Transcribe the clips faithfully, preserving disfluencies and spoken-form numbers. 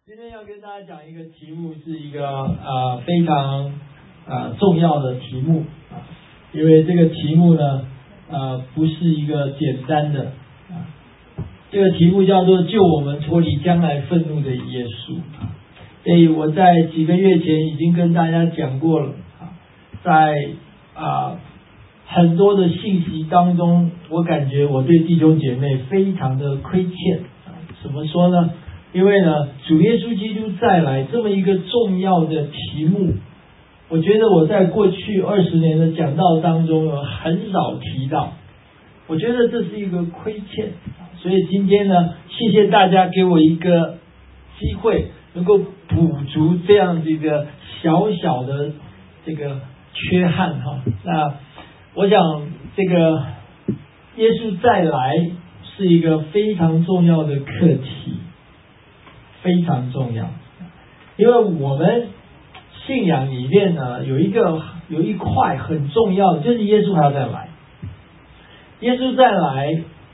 今天要跟大家讲一个题目，是一个呃非常呃重要的题目啊，因为这个题目呢呃不是一个简单的啊，这个题目叫做救我们脱离将来愤怒的耶稣啊。所以我在几个月前已经跟大家讲过了啊，在啊很多的信息当中，我感觉我对弟兄姐妹非常的亏欠啊，怎么说呢？因为呢，主耶稣基督再来这么一个重要的题目，我觉得我在过去二十年的讲道当中呢，很少提到，我觉得这是一个亏欠，所以今天呢，谢谢大家给我一个机会，能够补足这样子一个小小的这个缺憾哈。那我想这个耶稣再来是一个非常重要的课题。非常重要，因为我们信仰里面呢有一个有一块很重要的，就是耶稣还要再来。耶稣再来，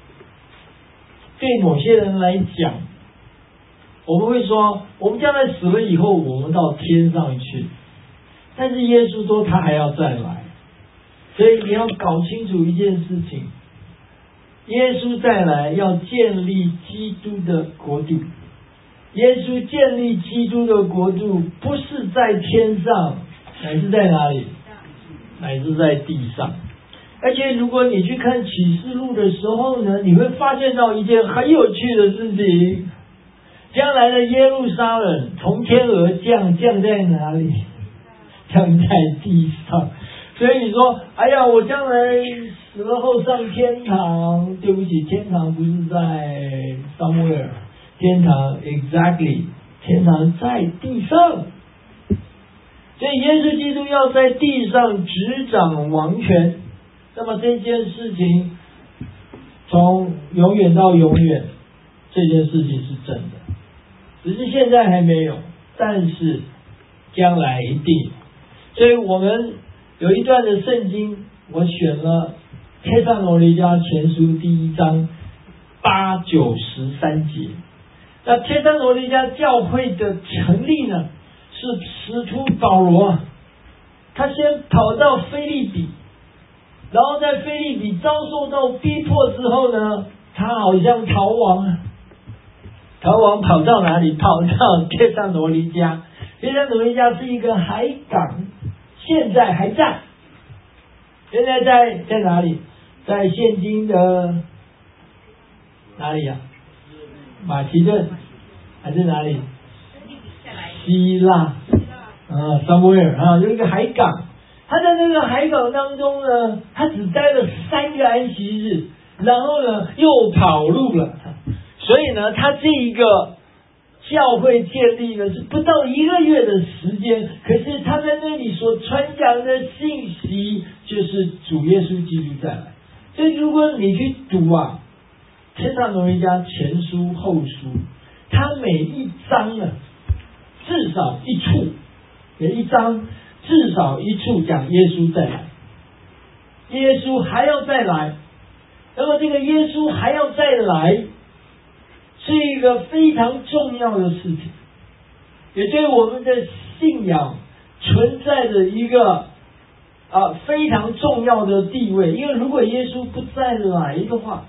对某些人来讲，我们会说，我们将来死了以后，我们到天上去。但是耶稣说他还要再来，所以你要搞清楚一件事情：耶稣再来要建立基督的国度。耶稣建立基督的国度，不是在天上，乃是在哪里？乃是在地上。而且如果你去看启示录的时候呢，你会发现到一件很有趣的事情：将来的耶路撒冷从天而降，降在哪里？降在地上。所以你说，哎呀，我将来死了后上天堂，对不起，天堂不是在 somewhere。天堂 exactly 天堂在地上，所以耶稣基督要在地上执掌王权。那么这件事情从永远到永远，这件事情是真的，只是现在还没有，但是将来一定。所以我们有一段的圣经，我选了帖撒罗尼迦前书第一章八九十三节。那帖撒罗尼迦教会的成立呢，是使徒保罗，他先跑到腓立比，然后在腓立比遭受到逼迫之后呢，他好像逃亡，逃亡跑到哪里？跑到帖撒罗尼迦。帖撒罗尼迦是一个海港，现在还在，现在在在哪里？在现今的哪里呀、啊？马其顿还是哪里？希腊，啊 ，somewhere 啊，有一个海港。他在那个海港当中呢，他只待了三个安息日，然后呢又跑路了。所以呢，他这一个教会建立呢是不到一个月的时间，可是他在那里所传讲的信息就是主耶稣基督再来。所以如果你去读啊，帖撒罗尼迦前书后书，它每一章呢至少一处，每一章至少一处讲耶稣再来，耶稣还要再来。那么这个耶稣还要再来是一个非常重要的事情，也对我们的信仰存在着一个啊非常重要的地位。因为如果耶稣不再来的话，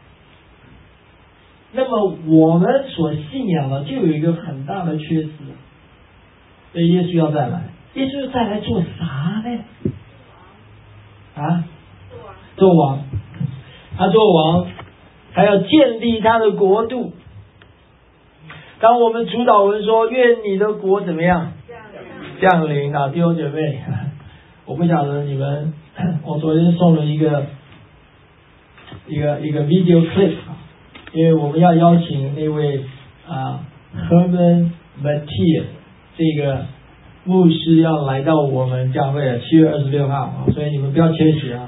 那么我们所信仰的就有一个很大的缺失。所以耶稣要再来，耶稣再来做啥呢？啊，做王，他做王，他要建立他的国度。当我们主祷文说愿你的国怎么样降临啊，弟兄姐妹，我不晓得你们，我昨天送了一个一个一个 video clip。因为我们要邀请那位啊 Herman Mathieu 这个牧师要来到我们教会七月二十六号，所以你们不要缺席啊。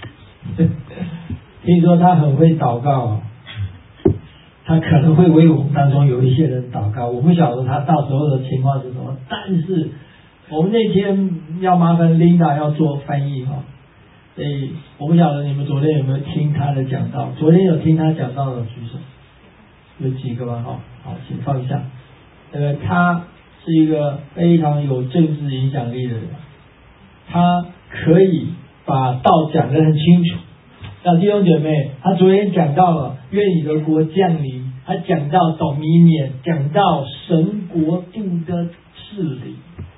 听说他很会祷告，他可能会为我们当中有一些人祷告，我不晓得他到时候的情况是什么。但是我们那天要麻烦 Linda 要做翻译哈。所以我不晓得你们昨天有没有听他的讲道，昨天有听他讲道的举手，有几个吗？好，好，请放一下。 呃，他是一个非常有政治影响力的人，他可以把道讲得很清楚。那弟兄姐妹，他昨天讲到了愿你的国降临，他讲到dominion，讲到神国度的治理。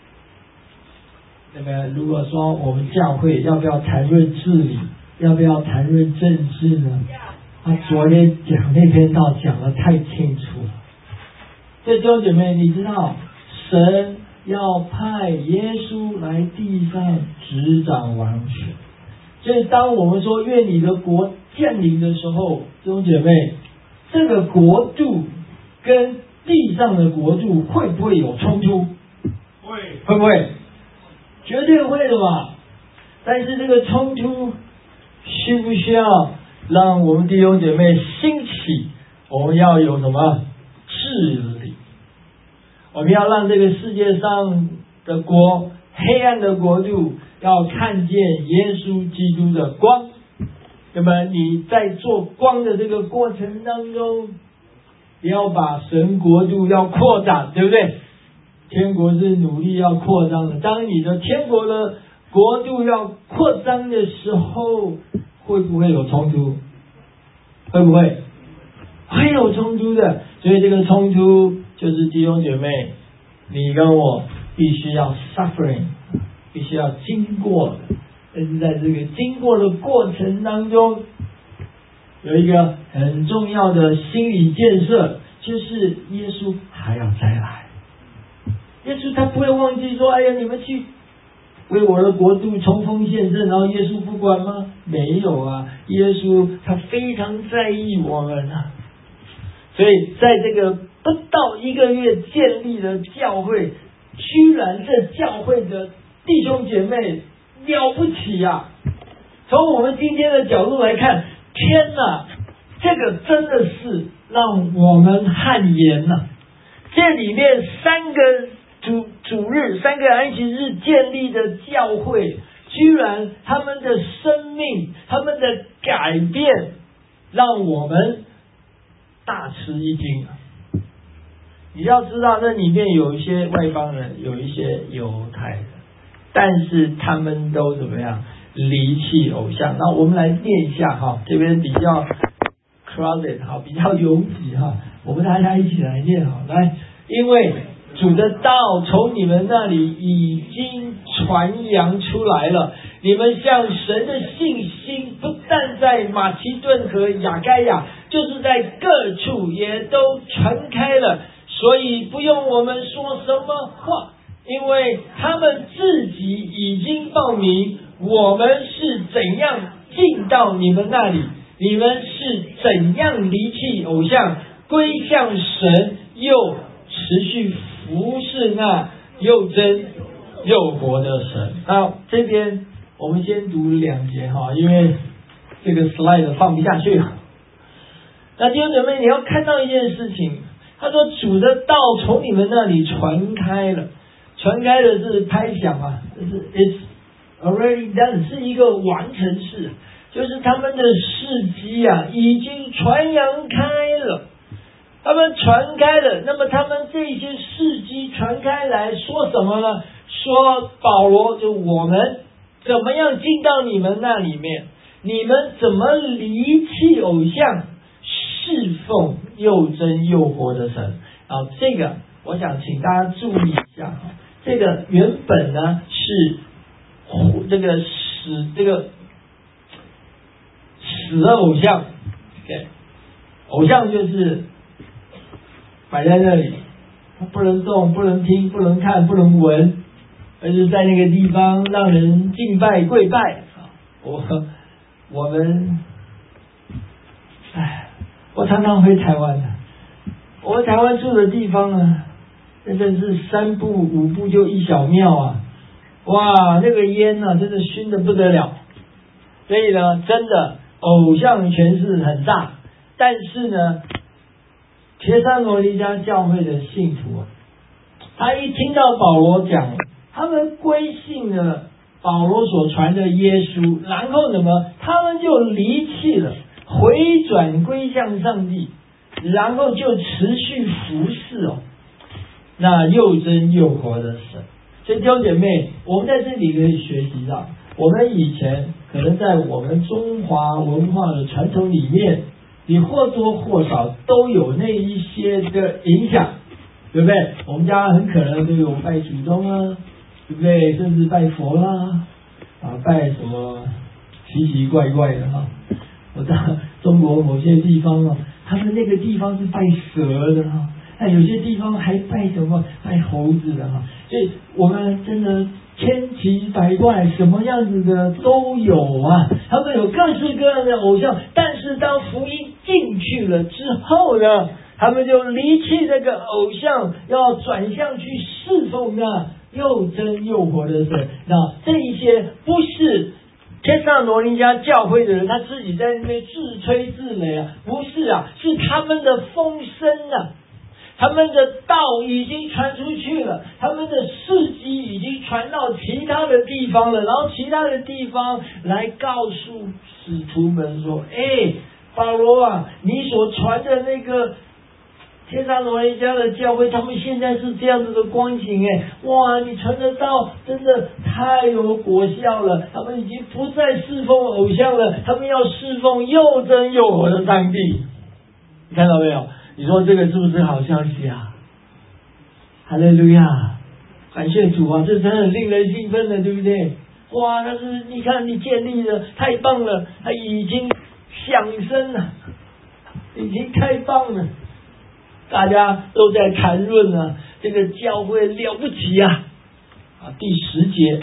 那么如果说我们教会要不要谈论治理，要不要谈论政治呢？他昨天讲那篇道讲得太清楚了。所以弟兄姐妹，你知道神要派耶稣来地上执掌王权，所以当我们说愿你的国降临的时候，弟兄姐妹，这个国度跟地上的国度会不会有冲突？会，会不会？绝对会的嘛。但是这个冲突需不需要让我们弟兄姐妹兴起？我们要有什么治理？我们要让这个世界上的国，黑暗的国度要看见耶稣基督的光。那么你在做光的这个过程当中，你要把神国度要扩展，对不对？天国是努力要扩张的。当你的天国的国度要扩张的时候，会不会有冲突？会不会？会有冲突的。所以这个冲突就是弟兄姐妹，你跟我必须要 suffering， 必须要经过的。但是在这个经过的过程当中，有一个很重要的心理建设，就是耶稣还要再来。耶稣他不会忘记说，哎呀，你们去为我的国度冲锋陷阵，然后耶稣不管吗？没有啊，耶稣他非常在意我们啊。所以在这个不到一个月建立的教会，居然这教会的弟兄姐妹了不起啊！从我们今天的角度来看，天哪，这个真的是让我们汗颜呐、啊！这里面三个主主日、三个安息日建立的教会，居然他们的生命、他们的改变，让我们大吃一惊啊！你要知道，那里面有一些外邦人，有一些犹太人，但是他们都怎么样？离弃偶像。那我们来念一下哈，这边比较 crowded 哈，比较拥挤哈，我们大家一起来念哈，来，因为主的道从你们那里已经传扬出来了，你们向神的信心不但在马其顿和亚该亚，就是在各处也都传开了，所以不用我们说什么话，因为他们自己已经报名，我们是怎样进到你们那里，你们是怎样离弃偶像，归向神，又持续服侍那又真又活的神。那这边我们先读两节哈，因为这个 slide 放不下去。那弟兄姐妹，你要看到一件事情，他说主的道从你们那里传开了，传开的是拍响啊，就是 it's already done， 是一个完成式，就是他们的事迹啊已经传扬开了，他们传开了。那么他们这些事迹传开来说什么呢？说保罗就我们怎么样进到你们那里面，你们怎么离弃偶像，侍奉又真又活的神啊！这个我想请大家注意一下，这个原本呢是这个死这个死的偶像， okay， 偶像就是摆在那里，不能动，不能听，不能看，不能闻，而是在那个地方让人敬拜跪拜。我我们，哎，我常常回台湾的，我台湾住的地方呢，真的是三步五步就一小庙啊！哇，那个烟啊，真的熏得不得了。所以呢，真的偶像权势很大，但是呢，帖撒罗尼迦教会的信徒啊，他一听到保罗讲，他们归信了保罗所传的耶稣，然后什么？他们就离弃了，回转归向上帝，然后就持续服侍哦。 那又真又活的神。所以弟兄姐妹，我们在这里可以学习到，我们以前可能在我们中华文化的传统里面，你或多或少都有那一些的影响，对不对？我们家很可能都有拜祖宗啊，对不对？甚至拜佛啦，啊，拜什么奇奇怪怪的哈。我到中国某些地方啊，他们那个地方是拜蛇的哈，那有些地方还拜什么拜猴子的哈。所以我们真的千奇百怪，什么样子的都有啊。他们有各式各样的偶像，但是当福音进去了之后呢，他们就离弃这个偶像，要转向去侍奉那又真又活的神。那这一些不是天上罗尼迦教会的人他自己在那边自吹自擂啊，不是啊，是他们的风声啊，他们的道已经传出去了，他们的事迹已经传到其他的地方了，然后其他的地方来告诉使徒们说，哎，保罗啊，你所传的那个天上罗尼迦的教会，他们现在是这样子的光景，哎，哇，你传的道真的太有果效了，他们已经不再侍奉偶像了，他们要侍奉又真又活的上帝。你看到没有？你说这个是不是好消息啊？哈利路亚，感谢主啊，这真的很令人兴奋的，对不对？哇，但是你看你建立的太棒了，他已经响声了，已经太棒了，大家都在谈论啊，这个教会了不起啊！啊，第十节，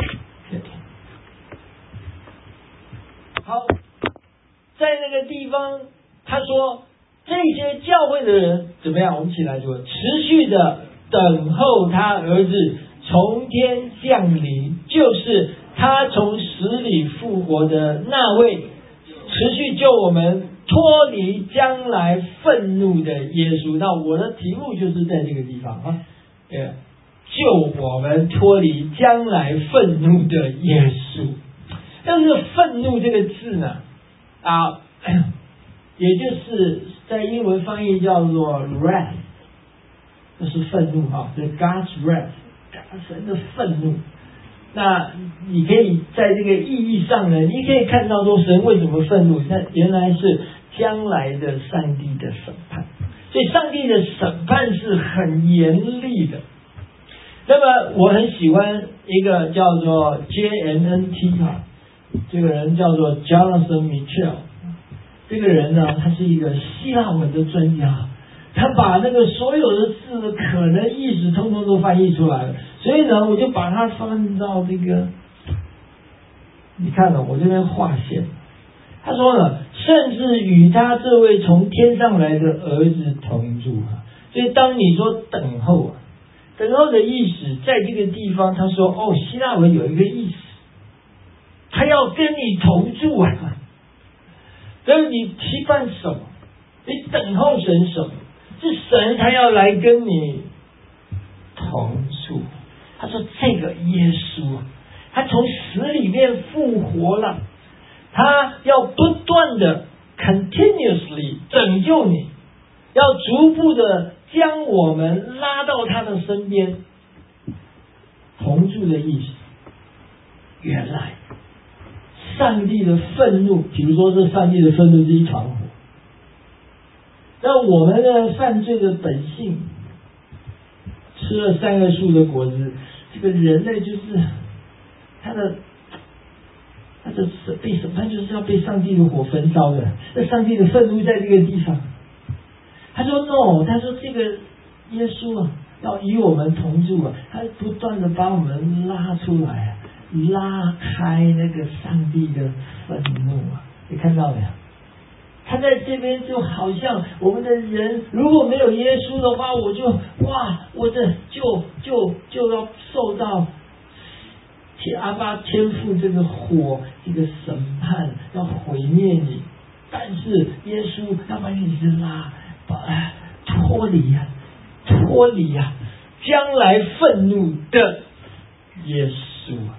好，在那个地方，他说这些教会的人怎么样？我们起来说，持续的等候他儿子从天降临，就是他从死里复活的那位，持续救我们脱离将来愤怒的耶稣。那我的题目就是在这个地方啊，呃，救我们脱离将来愤怒的耶稣。但是愤怒这个字呢，啊，也就是在英文翻译叫做 wrath， 那是愤怒啊，这 God's wrath， 神的愤怒。那你可以在这个意义上呢，你可以看到说神为什么愤怒，那原来是将来的上帝的审判，所以上帝的审判是很严厉的。那么我很喜欢一个叫做 J N N T 哈，这个人叫做 Jonathan Mitchell， 这个人呢，他是一个希腊文的专家，他把那个所有的字的可能意思通通都翻译出来了。所以呢，我就把它放到这个，你看了，我这边划线。他说呢，甚至与他这位从天上来的儿子同住啊。所以当你说等候啊，等候的意思在这个地方，他说哦，希腊文有一个意思，他要跟你同住啊。所以你期盼什么？你等候神什么？是神他要来跟你同住。他说这个耶稣他从死里面复活了，他要不断的 continuously 拯救你，要逐步的将我们拉到他的身边。同住的意思，原来上帝的愤怒，比如说这上帝的愤怒是一团火，那我们的犯罪的本性，吃了善恶树的果子，这个人类就是他的他的被审判，就是要被上帝的火焚烧的。那上帝的愤怒在这个地方。他说 no， 他说这个耶稣啊，要与我们同住啊，他不断的把我们拉出来啊，拉开那个上帝的愤怒啊，你看到没有？他在这边就好像我们的人如果没有耶稣的话，我就哇，我的就就就要受到天阿爸天父这个火这个审判，要毁灭你。但是耶稣要把你拉，把脱离啊，脱离啊，将来愤怒的耶稣啊。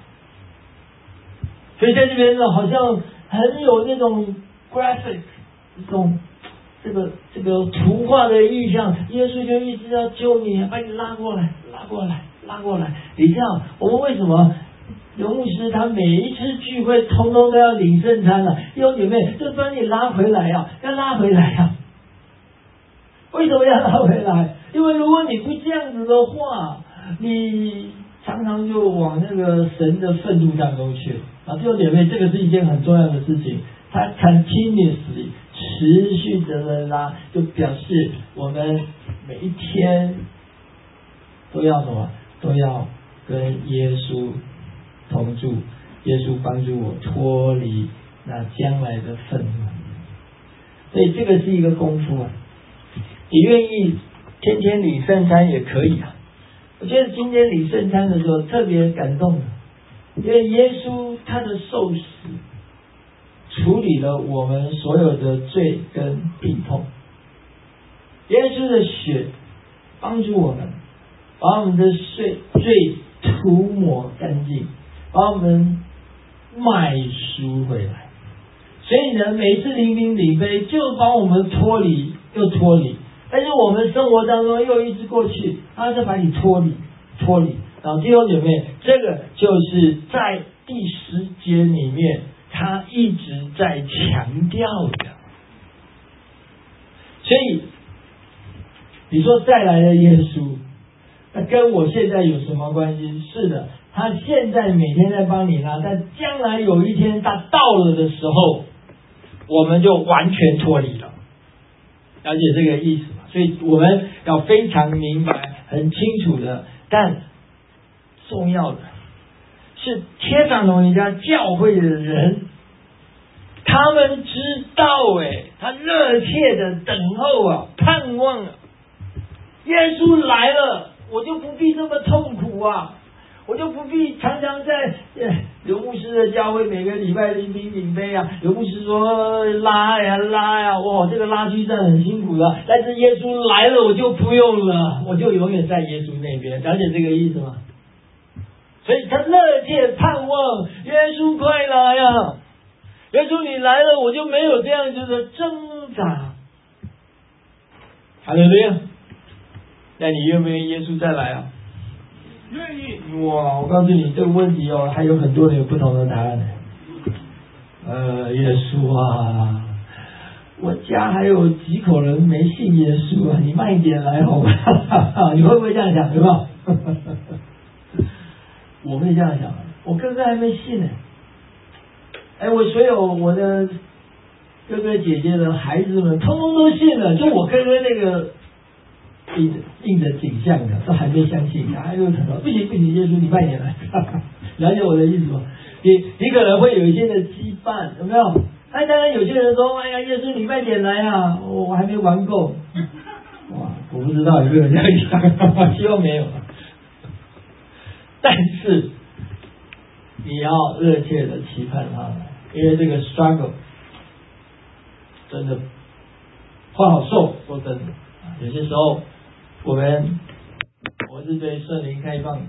所以在这边呢，好像很有那种 graphic。这种这个这个图画的意象，耶稣就一直要救你，把你拉过来，拉过来，拉过来。你这样，我们为什么刘牧师他每一次聚会，通通都要领圣餐了？弟兄姐妹，就把你拉回来呀、啊，要拉回来呀、啊。为什么要拉回来？因为如果你不这样子的话，你常常就往那个神的愤怒当中去了啊！弟兄姐妹，这个是一件很重要的事情。它 continuously 持续的拉，就表示我们每一天都要什么？都要跟耶稣同住，耶稣帮助我脱离那将来的愤怒。所以这个是一个功夫啊！你愿意天天领圣餐也可以啊。我觉得今天领圣餐的时候特别感动，因为耶稣他的受死处理了我们所有的罪跟病痛，耶稣的血帮助我们把我们的罪罪涂抹干净，把我们买赎回来。所以呢，每次领领领杯就把我们脱离又脱离，但是我们生活当中又一直过去，他就把你脱离脱离。然后弟兄姐妹，这个就是在第十节里面他一直在强调的。所以你说再来的耶稣，那跟我现在有什么关系？是的，他现在每天在帮你拉，但将来有一天他到了的时候，我们就完全脱离了。了解这个意思吗？所以我们要非常明白、很清楚的，但重要的是天上龙一家教会的人，他们知道哎，他热切的等候啊，盼望啊，耶稣来了，我就不必这么痛苦啊，我就不必常常在刘牧师的教会每个礼拜领领领杯啊。刘牧师说拉呀拉呀，哇，这个拉锯战很辛苦的，但是耶稣来了，我就不用了，我就永远在耶稣那边。了解这个意思吗？所以他热切盼望耶稣快来呀，耶稣你来了，我就没有这样子的挣扎。哈利路亚！那你愿不愿意耶稣再来啊？ 愿意。 哇，我告诉你这个问题哦，还有很多人有不同的答案。呃，耶稣啊，我家还有几口人没信耶稣啊，你慢一点来好吧？你会不会这样想？有没有？我会这样想，我哥哥还没信呢。哎，我所有我的哥哥姐姐的孩子们，通通都信了，就我哥哥那个印着印着景象的，都还没相信，还有很多不行不行，耶稣你慢点来，了解我的意思吗？你你可能会有一些的羁绊，有没有？哎，当然有些人说，哎呀，耶稣你慢点来啊，我我还没玩够。哇，我不知道有没有这样想，希望没有。但是你要热切的期盼他来，因为这个 struggle 真的不好受，说真的，有些时候我们我是对圣灵开放，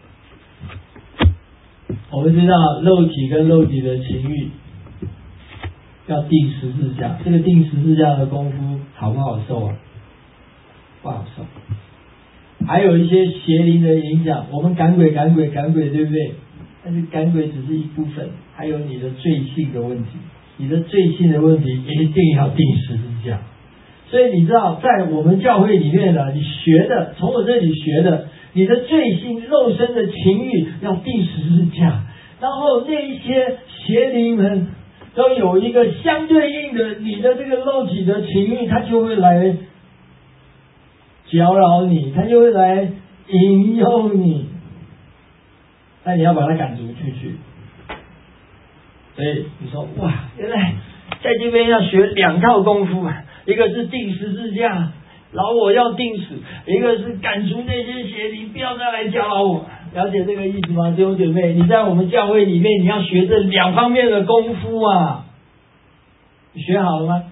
我们知道肉体跟肉体的情欲要定十字架，这个定十字架的功夫好不好受啊？不好受。还有一些邪灵的影响，我们赶鬼赶鬼赶鬼，对不对？但是赶鬼只是一部分，还有你的罪性的问题，你的罪性的问题一定要定十字架。所以你知道，在我们教会里面呢，你学的，从我这里学的，你的罪性、肉身的情欲要定十字架，然后那一些邪灵们都有一个相对应的，你的这个肉体的情欲，它就会来搅扰你，他就会来引诱你，那你要把他赶逐出去。所以你说哇，原来在这边要学两套功夫啊，一个是定十字架，老我要定死；一个是赶逐那些邪灵，不要再来搅扰我。了解这个意思吗，弟兄姐妹？你在我们教会里面，你要学这两方面的功夫啊，你学好了吗？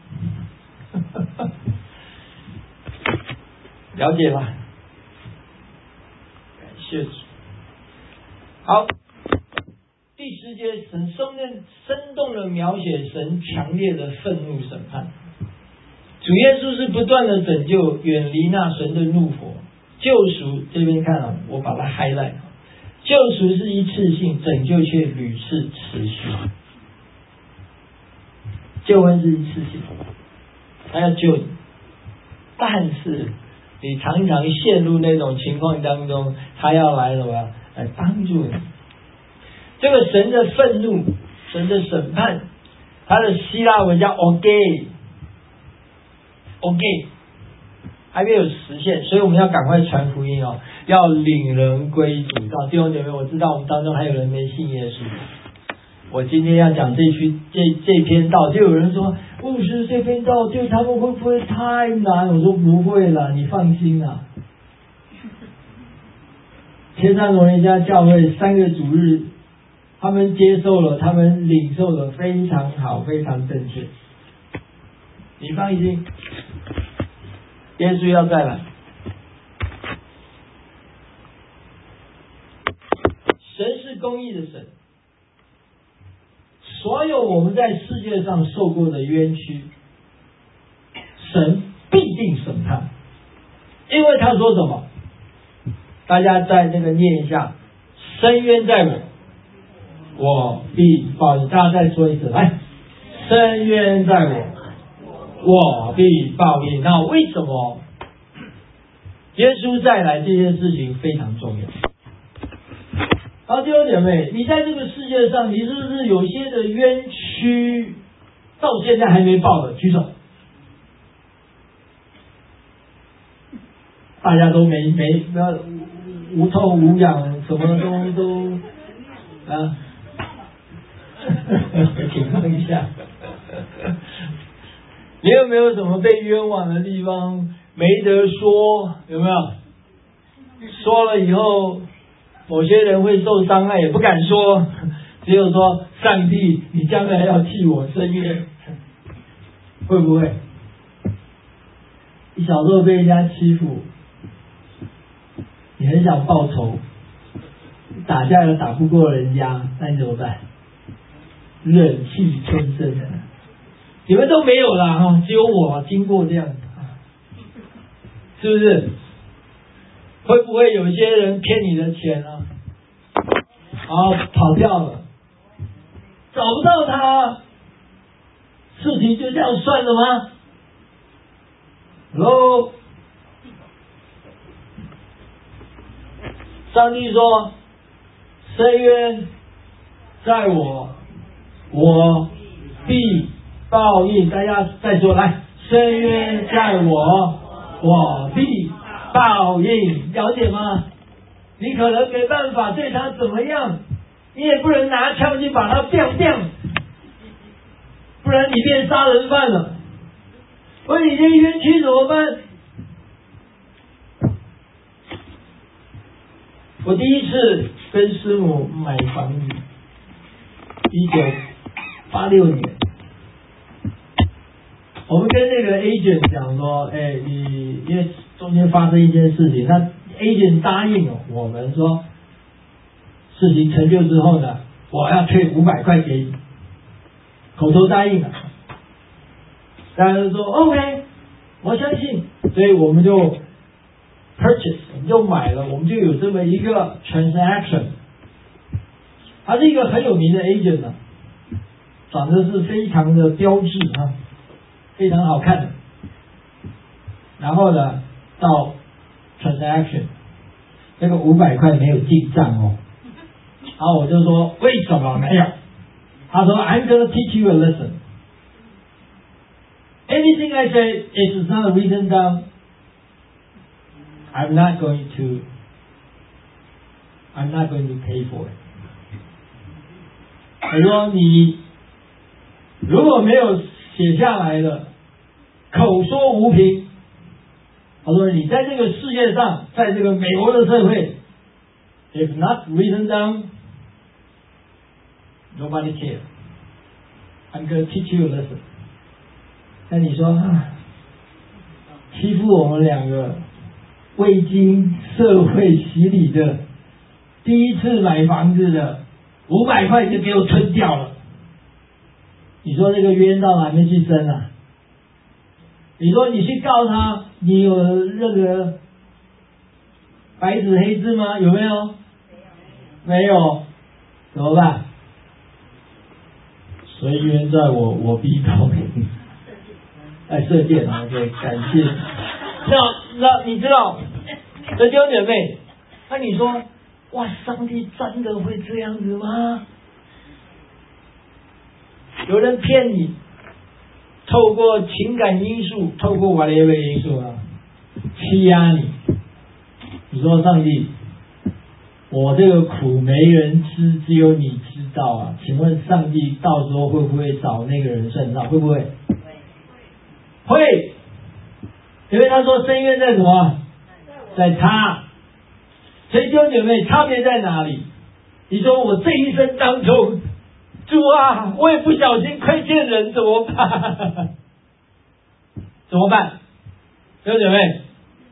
了解吧？感谢主。好，第十节，神生动生动的描写神强烈的愤怒审判。 主耶稣是不断的拯救，远离那神的怒火。救赎这边看啊，我把它 highlight， 救赎是一次性，拯救却屡次持续。救恩是一次性，他要救你，但是你常常陷入那种情况当中，他要来什么？来帮助你。这个神的愤怒，神的审判，他的希腊文叫 orge， orge 还没有实现，所以我们要赶快传福音哦，要领人归主。到弟兄姐妹，我知道我们当中还有人没信耶稣。我今天要讲这区这这篇道，就有人说牧师这篇道对他们会不会太难？我说不会啦，你放心啦。天上荣人家教会三个主日，他们接受了，他们领受了，非常好，非常正确。你放心，耶稣要再来。神是公义的神。所有我们在世界上受过的冤屈，神必定审判，因为他说什么？大家在那个念一下：深渊在我，我必报应。大家再说一次，来，深渊在我，我必报应。那为什么耶稣再来这件事情非常重要？好，弟兄姐妹，你在这个世界上，你是不是有些的冤屈到现在还没报的？举手。大家都没没呃无痛无痒，什么都都啊，请问一下，你有没有什么被冤枉的地方没得说？有没有？说了以后，某些人会受伤害，也不敢说，只有说上帝，你将来要替我伸冤，会不会？你小时候被人家欺负，你很想报仇，打架又打不过人家，那你怎么办？忍气吞声。你们都没有啦哈，只有我经过这样子，是不是？会不会有一些人骗你的钱啊？然后跑掉了，找不到他，事情就这样算了吗？喽，上帝说：“深渊在我，我必报应。”大家再说来，深渊在我，我必报应，了解吗？你可能没办法对他怎么样，你也不能拿枪去把他 biang biang， 不然你变杀人犯了。问你这冤屈怎么办？我第一次跟师母买房子，一九八六年，我们跟那个 agent 讲说，哎，你因为中间发生一件事情，那 agent 答应了我们说，事情成就之后呢，我要退五百块给你，口头答应了。大家就说 OK， 我相信，所以我们就 purchase， 我们就买了，我们就有这么一个 transaction。他是一个很有名的 agent 啊，长得是非常的标致啊，非常好看的。然后呢，到 transaction， 那个五百块没有进账哦。然后我就说为什么没有？他说 I'm gonna teach you a lesson。Anything I say is not written down, I'm not going to, I'm not going to pay for it. 他说你如果没有写下来的，口说无凭。他说你在这个世界上，在这个美国的社会 ，if not written down, nobody cares. I'm going to teach you a lesson. 那你说啊，欺负我们两个未经社会洗礼的，第一次买房子的，五百块就给我吞掉了。你说这个冤到哪边去生啊？ 你说你去告他，你有任何白纸黑字吗？有没有？没有，怎么办？随缘在我，我必报应。哎，射箭啊，对，感谢。那那你知道，弟兄姐妹，那你说，哇，上帝真的会这样子吗？有人骗你，透过情感因素，透过 whatever 因素啊，欺压你。你说上帝，我这个苦没人知，只有你知道啊。请问上帝到时候会不会找那个人算账？会不会？会，因为他说深渊在什么？在他。所以弟兄姐妹，差别在哪里？你说我这一生当中，主啊，我也不小心亏欠人，怎么办？怎么办？弟兄姐妹，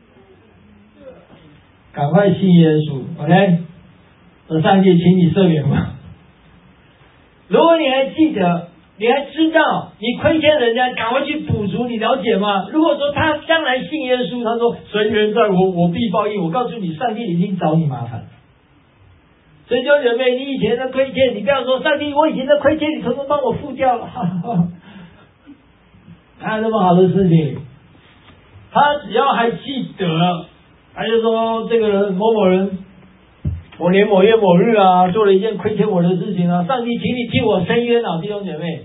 赶快信耶稣 ，OK？ 我上帝请你赦免我。如果你还记得，你还知道你亏欠人家，赶快去补足，你了解吗？如果说他将来信耶稣，他说神缘在我，我必报应。我告诉你，上帝已经找你麻烦。所以弟兄姐妹，你以前的亏欠，你不要说上帝，我以前的亏欠你统统帮我付掉了，哈哈，哪有那么好的事情？他只要还记得，他就说这个人某某人，某年某月某日啊，做了一件亏欠我的事情啊，上帝请你替我伸冤啊，弟兄姐妹，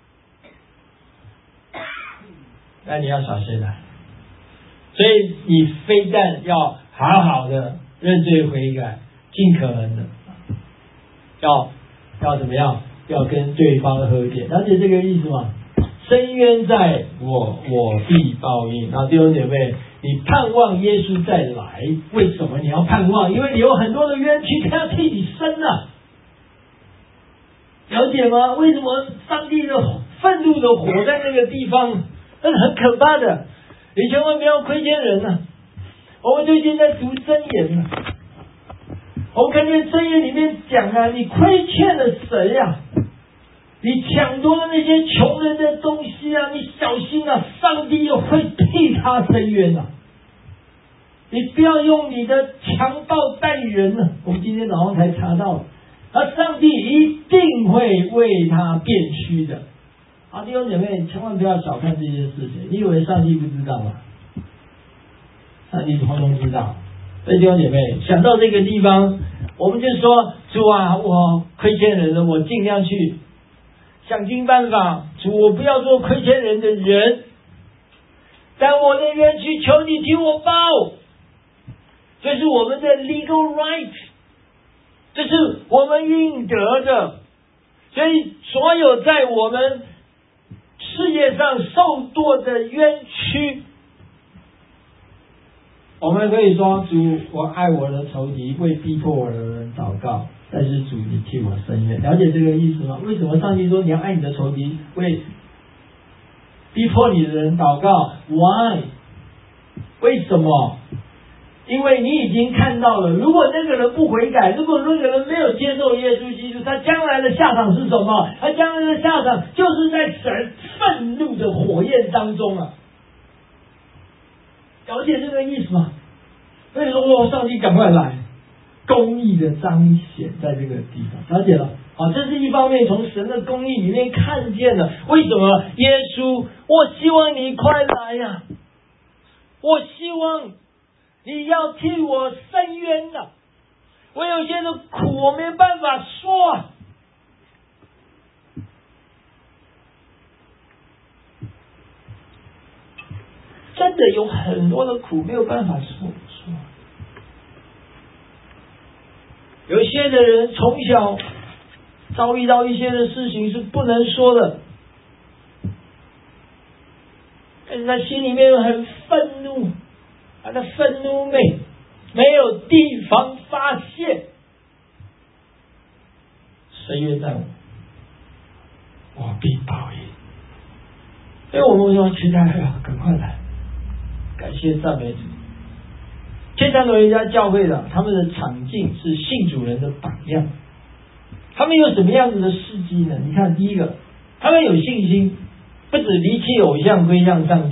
那你要小心了。所以你非但要好好的认罪悔改，尽可能的要要怎么样？要跟对方和解，了解这个意思吗？深渊在我，我必报应。然后弟兄姐妹，你盼望耶稣再来，为什么你要盼望？因为你有很多的冤屈，他要替你生啊，了解吗？为什么上帝的愤怒的火在那个地方，那是很可怕的。你千万不要亏欠人啊！我们最近在读箴言啊，我们看见箴言里面讲啊，你亏欠了谁啊？你抢夺了那些穷人的东西啊，你小心啊，上帝会替他伸冤啊！你不要用你的强暴待人啊！我们今天早上才查到，而上帝一定会为他辩屈的。好，弟兄姐妹，千万不要小看这些事情。你以为上帝不知道吗？上帝通通知道。所以弟兄姐妹，想到这个地方，我们就说：主啊，我亏欠人了，我尽量去想尽办法，主，我不要做亏欠人的人，但我的冤屈，求你替我报。这是我们的 legal right， 这是我们应得的。所以，所有在我们世界上受堕的冤屈，我们可以说：主，我爱我的仇敌，为逼迫我的人祷告。但是主，你替我伸冤，了解这个意思吗？为什么上帝说你要爱你的仇敌，为逼迫你的人祷告 ？Why？ 为什么？因为你已经看到了，如果那个人不悔改，如果那个人没有接受耶稣基督，他将来的下场是什么？他将来的下场就是在神愤怒的火焰当中啊！了解这个意思吗？所以说，哦，上帝赶快来！公义的彰显在这个地方，了解了。好，这是一方面，从神的公义里面看见了为什么耶稣，我希望你快来呀、啊！我希望你要替我伸冤呐！我有些的苦，我没办法说啊。真的有很多的苦没有办法说说。有些的人从小遭遇到一些的事情是不能说的，但是他心里面很愤怒，他的愤怒没没有地方发泄，深渊在我，我必报应。所以我们说期待啊，赶快来，感谢赞美主。天堂老人家教会的，他们的场景是信主人的榜样。他们有什么样子的事迹呢？你看，第一个，他们有信心，不止离弃偶像归向上帝，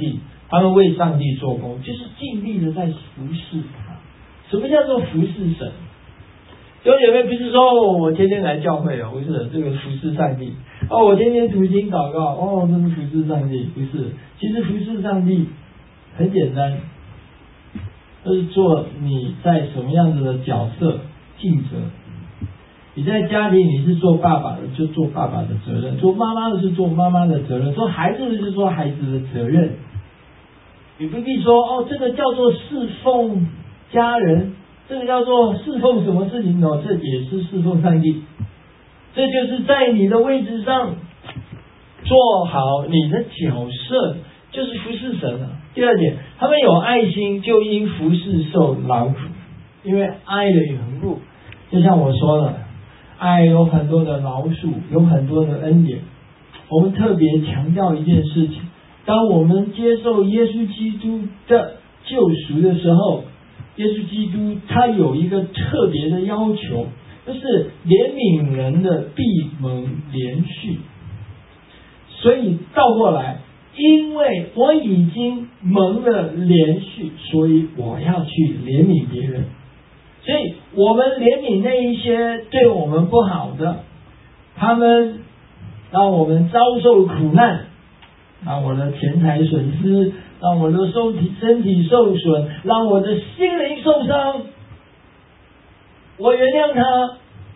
他们为上帝做工，就是尽力的在服侍他。什么叫做服侍神？有姐妹不是说、哦、我天天来教会哦，不是这个服侍上帝哦，我天天读经祷告哦，这是服侍上帝，不是。其实服侍上帝很简单，就是做你在什么样子的角色尽责。你在家里你是做爸爸的，就做爸爸的责任；做妈妈的是做妈妈的责任；做孩子的是做孩子的责任。你不必说哦，这个叫做侍奉家人，这个叫做侍奉什么事情哦，这也是侍奉上帝。这就是在你的位置上做好你的角色，就是服侍神啊。第二点，他们有爱心，就因服侍受劳苦，因为爱的缘故。就像我说了，爱有很多的饶恕，有很多的恩典。我们特别强调一件事情，当我们接受耶稣基督的救赎的时候，耶稣基督他有一个特别的要求，就是怜悯人的必蒙怜恤。所以倒过来，因为我已经蒙了怜恤，所以我要去怜悯别人。所以我们怜悯那一些对我们不好的，他们让我们遭受苦难，让我的钱财损失，让我的身体身体受损，让我的心灵受伤，我原谅他。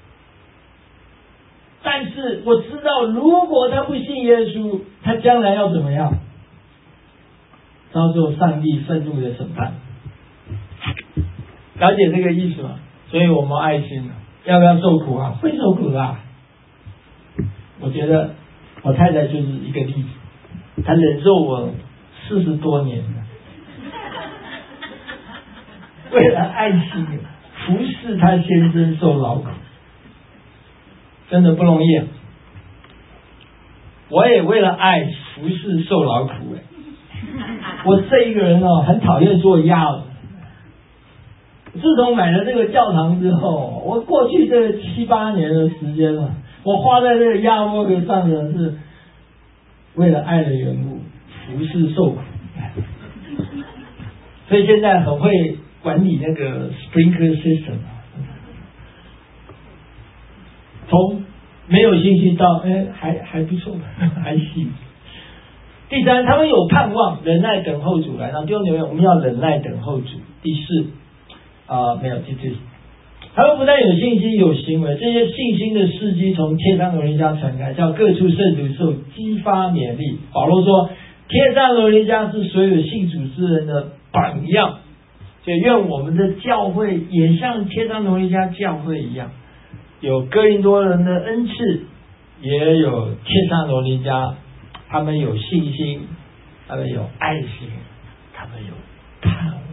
但是我知道，如果他不信耶稣，他将来要怎么样？遭受上帝愤怒的审判。了解这个意思吗？所以我们爱心要不要受苦啊？会受苦啊。我觉得我太太就是一个例子，她忍受我四十多年了，为了爱心服侍她先生受劳苦，真的不容易啊。我也为了爱服侍受劳苦哎。我这一个人哦，很讨厌做鸭子。自从买了这个教堂之后，我过去这七八年的时间了，我花在这个鸭窝格上的是为了爱的缘故，服侍受苦。所以现在很会管理那个 sprinkler system， 从没有信心到哎还还不错，还行。第三，他们有盼望，忍耐等候主来到。弟兄姊妹，我们要忍耐等候主。第四。啊、呃，没有，第四，他们不但有信心，有行为，这些信心的事迹从帖撒罗尼迦传开，叫各处圣徒受激发勉励。保罗说，帖撒罗尼迦是所有信主之人的榜样，所以愿我们的教会也像帖撒罗尼迦教会一样，有哥林多人的恩赐，也有帖撒罗尼迦，他们有信心，他们有爱心，他们有盼望。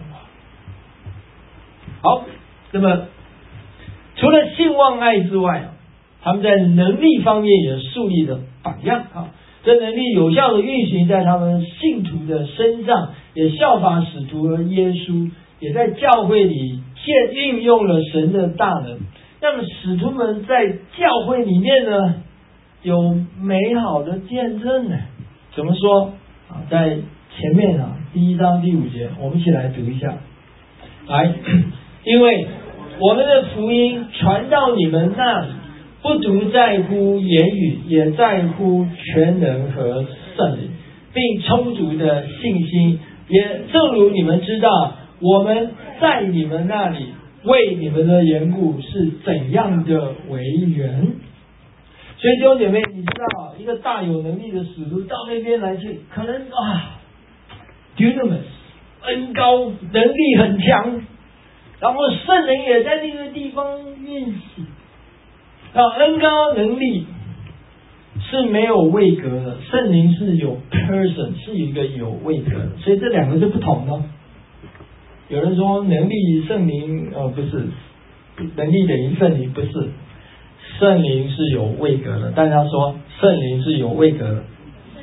好，那么除了信望爱之外，他们在能力方面也树立了榜样啊。这能力有效的运行在他们信徒的身上，也效法使徒和耶稣，也在教会里现运用了神的大能。那么使徒们在教会里面呢，有美好的见证呢。怎么说啊？在前面啊，第一章第五节，我们一起来读一下，来。因为我们的福音传到你们那里，不独在乎言语，也在乎全能和圣灵，并充足的信心。也正如你们知道，我们在你们那里为你们的缘故是怎样的为人。所以弟兄姐妹，你知道，一个大有能力的使徒到那边来去，可能啊 dunamis 恩高，能力很强。然后圣灵也在那个地方运行，啊，恩高能力是没有位格的，圣灵是有 person， 是一个有位格的，所以这两个是不同的。有人说能力圣灵呃不是，能力等于圣灵不是，圣灵是有位格的，但他说圣灵是有位格的。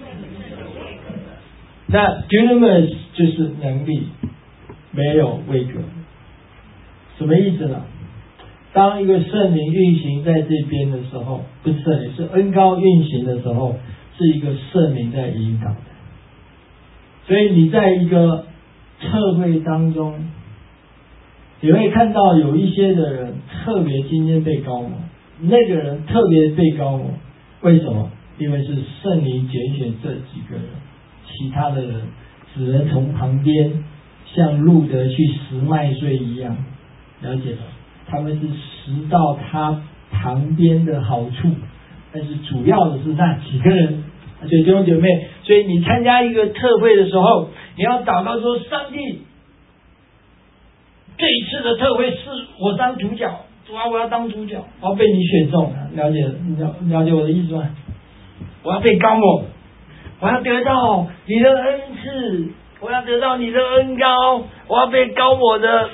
那 dunamis 就是能力，没有位格。什么意思呢？当一个圣灵运行在这边的时候，不是圣灵，是恩高运行的时候，是一个圣灵在引导的。 所以你在一个特会当中，你会看到有一些的人特别今天被高摩，那个人特别被高摩，为什么？因为是圣灵拣选这几个人，其他的人只能从旁边像路德去拾麦穗一样，了解了？他们是拾到他旁边的好处，但是主要的是那几个人。所以弟兄姐妹，所以你参加一个特会的时候，你要祷告说：上帝，这一次的特会是我当主角，主啊，我要当主角，我要被你选中，了解了了解我的意思吗？我要被高摩，我要得到你的恩赐，我要得到你的恩膏，我要被高摩的，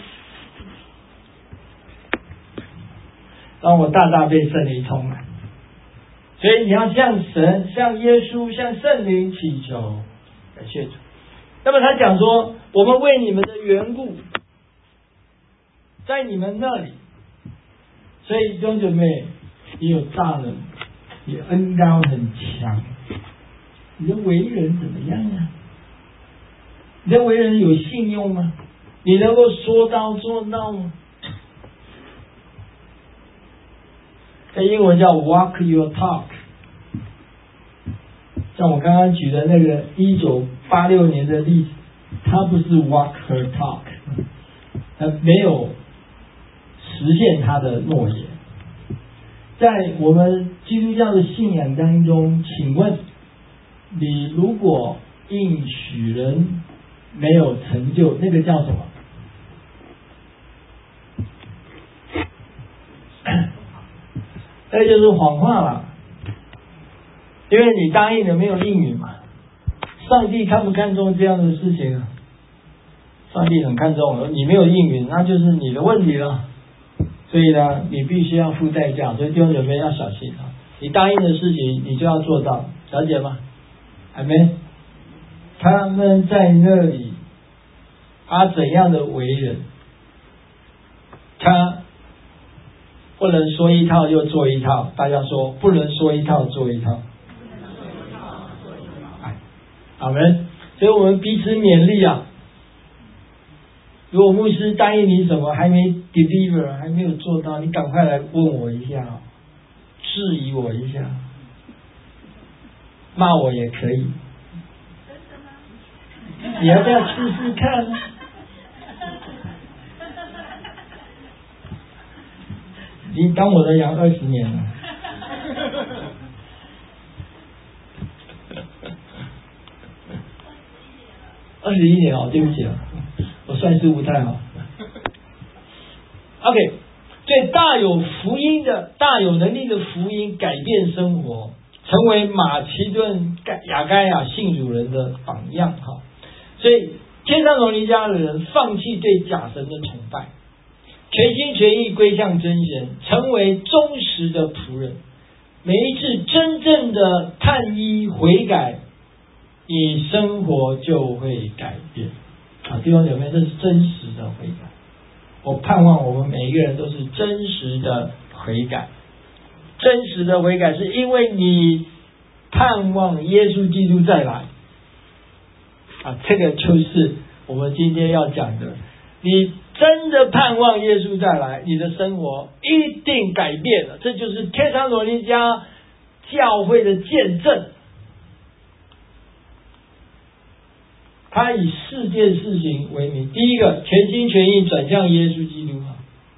让我大大被圣灵充满。所以你要向神、向耶稣、向圣灵祈求，感谢主。那么他讲说，我们为你们的缘故，在你们那里，所以弟兄姐妹，你有大能，你恩膏很强，你的为人怎么样啊？你的为人有信用吗？你能够说到做到吗？在英文叫 walk your talk， 像我刚刚举的那个一九八六年的例子，他不是 walk her talk， 他没有实现他的诺言。在我们基督教的信仰当中，请问你如果应许人没有成就，那个叫什么？那就是谎话了，因为你答应了没有应允嘛。上帝看不看重这样的事情啊？上帝很看重，你没有应允，那就是你的问题了。所以呢，你必须要付代价，所以弟兄姐妹要小心啊！你答应的事情，你就要做到，了解吗？还没？他们在那里，他怎样的为人？他不能说一套又做一套，大家说不能说一套做一套。哎，阿们。所以我们彼此勉励啊。如果牧师答应你什么还没 deliver， 还没有做到，你赶快来问我一下，质疑我一下，骂我也可以。你要不要试试看？你当我的羊二十年了。二十一年哦，对不起啊，我算数不太好。OK， 对，大有福音的、大有能力的福音改变生活，成为马其顿亚该亚信主人的榜样哈。所以天上罗尼迦的人放弃对假神的崇拜，全心全意归向真神，成为忠实的仆人。每一次真正的探依悔改，你生活就会改变。啊，弟兄姐妹，这是真实的悔改。我盼望我们每一个人都是真实的悔改。真实的悔改是因为你盼望耶稣基督再来。啊，这个就是我们今天要讲的。你真的盼望耶稣再来，你的生活一定改变了。这就是天上罗尼迦教会的见证。他以四件事情为名：第一个，全心全意转向耶稣基督；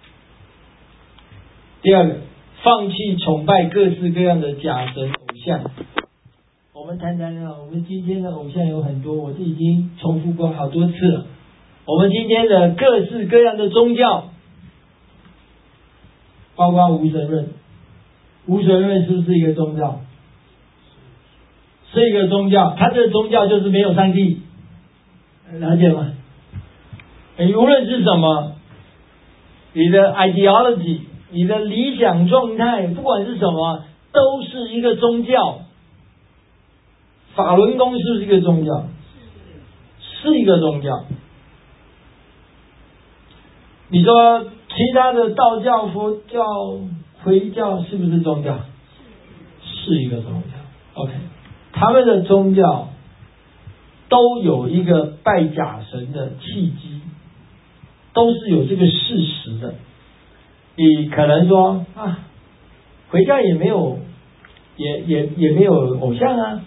第二个，放弃崇拜各式各样的假神偶像。我们谈谈啊，我们今天的偶像有很多，我是已经重复过好多次了。我们今天的各式各样的宗教，包括无神论，无神论是不是一个宗教？是一个宗教，它这个宗教就是没有上帝，了解吗？你无论是什么，你的 ideology， 你的理想状态，不管是什么，都是一个宗教。法轮功是不是一个宗教？是一个宗教。你说其他的道教、佛教、回教是不是宗教？是一个宗教。OK， 他们的宗教都有一个拜假神的契机，都是有这个事实的。你可能说啊，回教也没有，也也也没有偶像啊，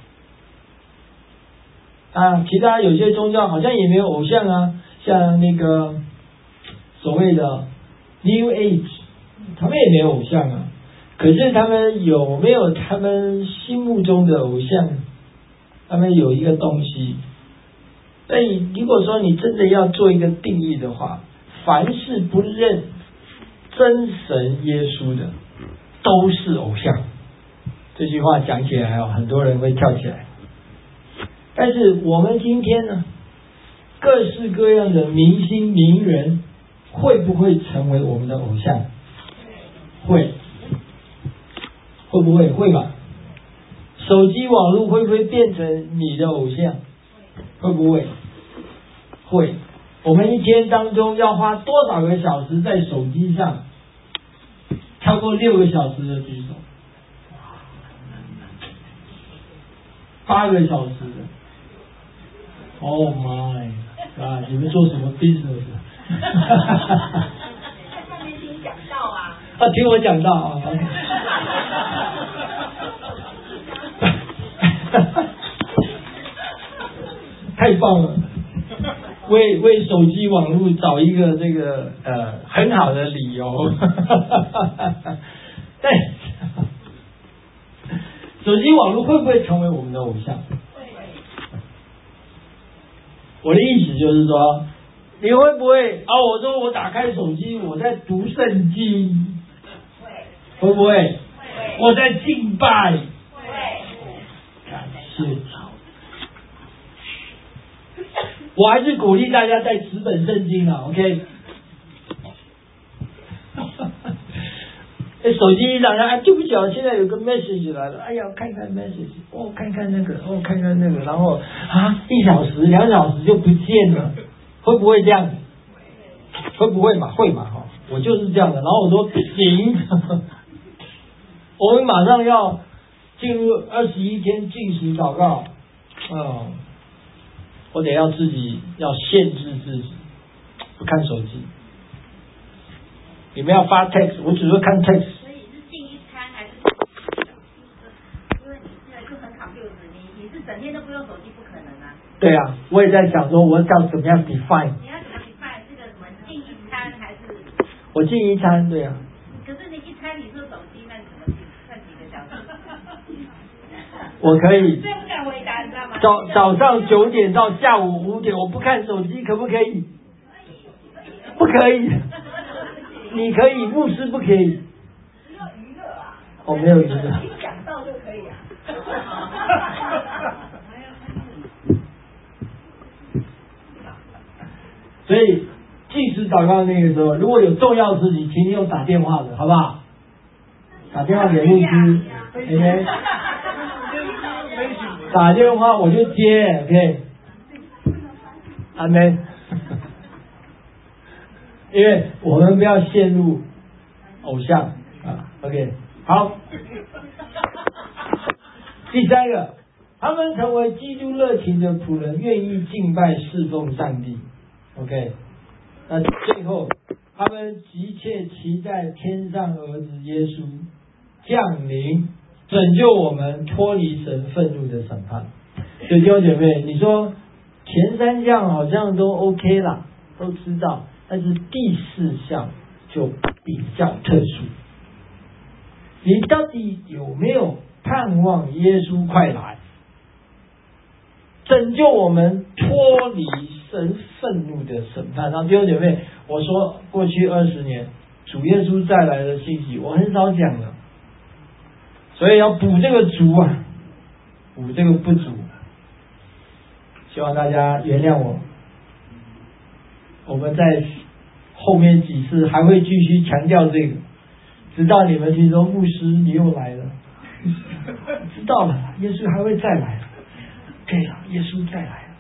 啊，其他有些宗教好像也没有偶像啊，像那个所谓的 New Age， 他们也没有偶像啊。可是他们有没有他们心目中的偶像？他们有一个东西。那你如果说你真的要做一个定义的话，凡是不认真神耶稣的，都是偶像。这句话讲起来哦，很多人会跳起来。但是我们今天呢，各式各样的明星名人，会不会成为我们的偶像？会。会不会？会吧。手机网络会不会变成你的偶像？会不会？会。我们一天当中要花多少个小时在手机上？超过六个小时的举手。八个小时的。Oh my God！ 你们做什么 business？ 在上面听讲道啊。 啊，听我讲道啊。太棒了！为为手机网络找一个这个呃很好的理由。但手机网络会不会成为我们的偶像？我的意思就是说，你会不会啊？我说我打开手机，我在读圣经，会，会不会？会。我在敬拜，会。感谢主。我还是鼓励大家带纸本圣经啊 ，OK？ 手机一打开，啊，对不起啊，现在有个 message 来了，哎呀，看看 message， 哦，看看那个，哦，看看那个，然后啊，一小时、两小时就不见了，会不会这样？会不会嘛？会嘛？哈，我就是这样的。然后我说不行，我们马上要进入二十一天禁食祷告，嗯，我得要自己要限制自己，不看手机。你们要发 text， 我只会看 text。 所以是进一餐还是？因为你现在就很 confused， 你你是整天都不用手机，不可能啊。对啊， 我也在想说，我要怎么样 define？ 你要怎么 define 这个什么进一餐还是？ 我进一餐，对啊。 可是你一餐你说手机，那你怎么算几个小时？ 我可以。 最不敢回答，你知道吗？ 早早上九点到下午五点，我不看手机，可不可以？不可以。你可以，牧师不可以。 只有娱乐啊。 哦，没有娱乐。 你讲到就可以啊。 所以即时祷告那个时候，如果有重要的事情，请你用打电话的，好不好？打电话给牧师 ，OK？ 打电话我就接 ，OK？ 阿门。因为我们不要陷入偶像啊 ，OK， 好。第三个，他们成为基督热情的仆人，愿意敬拜侍奉上帝 ，OK。那最后，他们急切期待天上儿子耶稣降临，拯救我们脱离神愤怒的审判。所以弟兄姐妹，你说前三项好像都 OK 啦，都知道。但是第四项就比较特殊，你到底有没有盼望耶稣快来，拯救我们脱离神愤怒的审判？然后弟兄姐妹，我说过去二十年主耶稣再来的信息，我很少讲了，所以要补这个足啊，补这个不足，希望大家原谅我。我们在后面几次还会继续强调这个，直到你们听说牧师你又来了，知道了，耶稣还会再来，对了，耶稣再来了，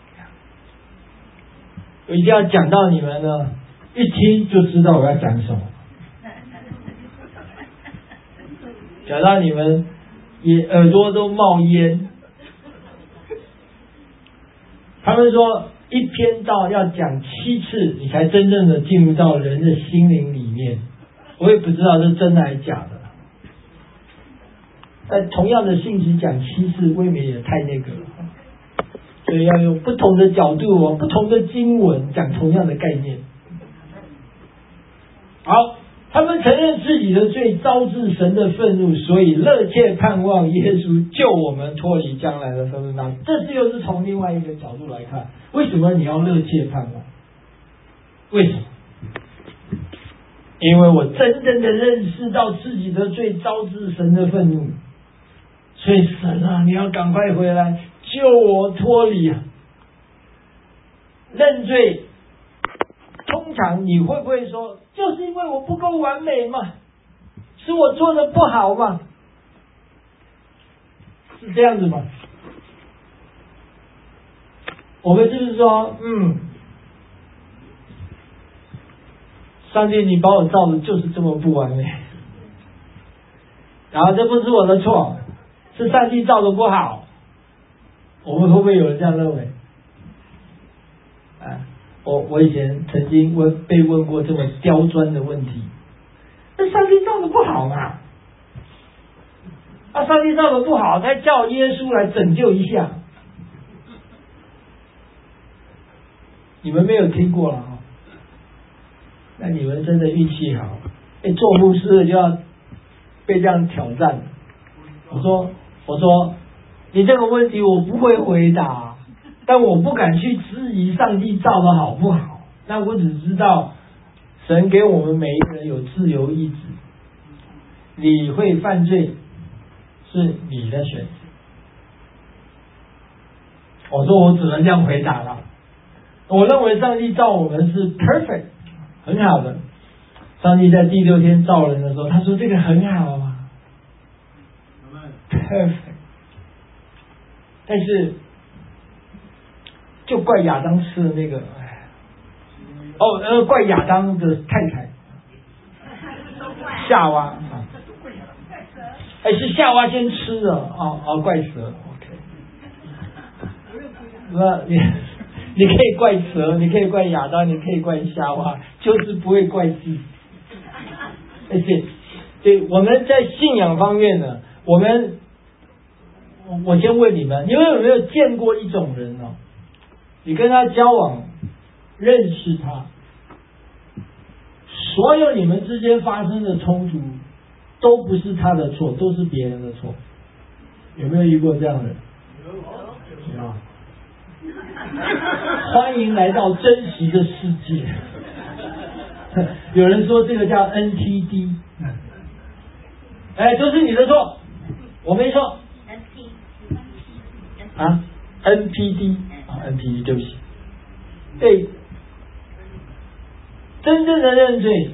我一定要讲到你们呢，一听就知道我要讲什么，讲到你们也耳朵都冒烟。 他们说一篇道要讲七次，你才真正的进入到人的心灵里面。我也不知道是真的还是假的。但同样的信息讲七次，未免也太那个了。所以要用不同的角度哦，不同的经文讲同样的概念。好，他们承认自己的罪，招致神的愤怒，所以热切盼望耶稣救我们脱离将来的愤怒。那这是又是从另外一个角度来看，为什么你要热切盼望？为什么？因为我真正的认识到自己的罪招致神的愤怒，所以神啊，你要赶快回来救我脱离啊！认罪，通常你会不会说，就是因为我不够完美嘛，是我做的不好嘛？是这样子吗？我们就是说，嗯，上帝，你把我造的就是这么不完美，然后这不是我的错，是上帝造的不好。我们会不会有人这样认为？啊，我我以前曾经问被问过这么刁钻的问题，那上帝造的不好嘛？啊，上帝造的不好，他叫耶稣来拯救一下。你们没有听过了啊？那你们真的运气好，哎，做牧师的就要被这样挑战。我说，我说，你这个问题我不会回答，但我不敢去质疑上帝造的好不好。那我只知道，神给我们每一个人有自由意志，你会犯罪是你的选择。我说我只能这样回答了。我认为上帝造我们是 perfect。很好的，上帝在第六天造人的时候，他说这个很好啊 ，perfect。但是就怪亚当吃的那个，哦呃，怪亚当的太太夏娃啊，哎是夏娃先吃的，哦哦怪蛇 ，OK。那你。你可以怪蛇，你可以怪亚当，你可以怪夏娃，就是不会怪自己。而且，对我们在信仰方面呢，我们，我先问你们，你们有没有见过一种人哦？你跟他交往，认识他，所有你们之间发生的冲突，都不是他的错，都是别人的错。有没有遇过这样的人？有。有。欢迎来到真实的世界。有人说这个叫 N P D， 哎，都是你的错，我没错。啊 ，N P D 啊 ，N P D， 对不起。对，真正的认罪，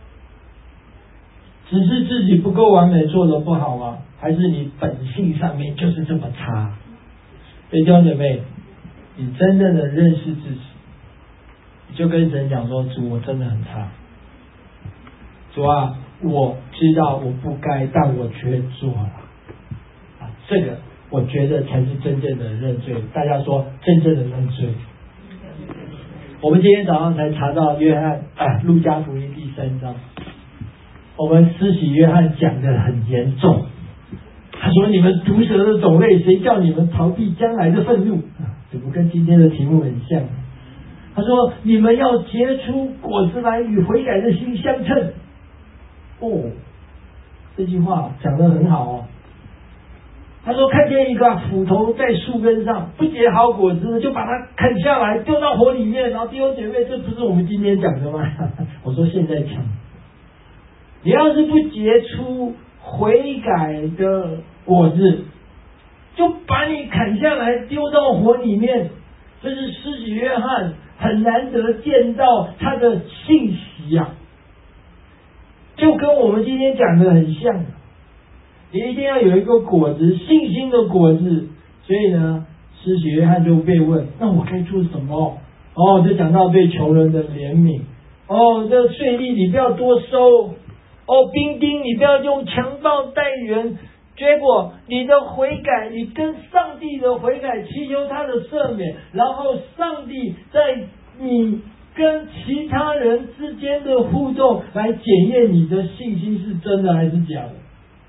只是自己不够完美，做得不好吗？还是你本性上面就是这么差？对，弟兄姐妹。你真正的认识自己，你就跟神讲说：主，我真的很差。主啊，我知道我不该，但我却做了。啊，这个我觉得才是真正的认罪。大家说，真正的认罪。我们今天早上才查到约翰啊，路加福音第三章，我们施洗约翰讲得很严重。他说：你们毒蛇的种类，谁叫你们逃避将来的愤怒？这不跟今天的题目很像？他说：你们要结出果子来，与悔改的心相称。哦，这句话讲得很好哦。他说：看见一个斧头在树根上，不结好果子，就把它砍下来，丢到火里面。然后弟兄姐妹，这不是我们今天讲的吗？我说现在讲，你要是不结出悔改的果子，就把你砍下来丢到火里面。这是施洗约翰很难得见到他的信息啊，就跟我们今天讲的很像。你一定要有一个果子，信心的果子。所以呢，施洗约翰就被问：那我该做什么？哦，就讲到对穷人的怜悯。哦，这税吏你不要多收。哦，兵丁你不要用强暴待援。 结果你的悔改，你跟上帝的悔改祈求他的赦免，然后上帝在你跟其他人之间的互动来检验你的信心是真的还是假的。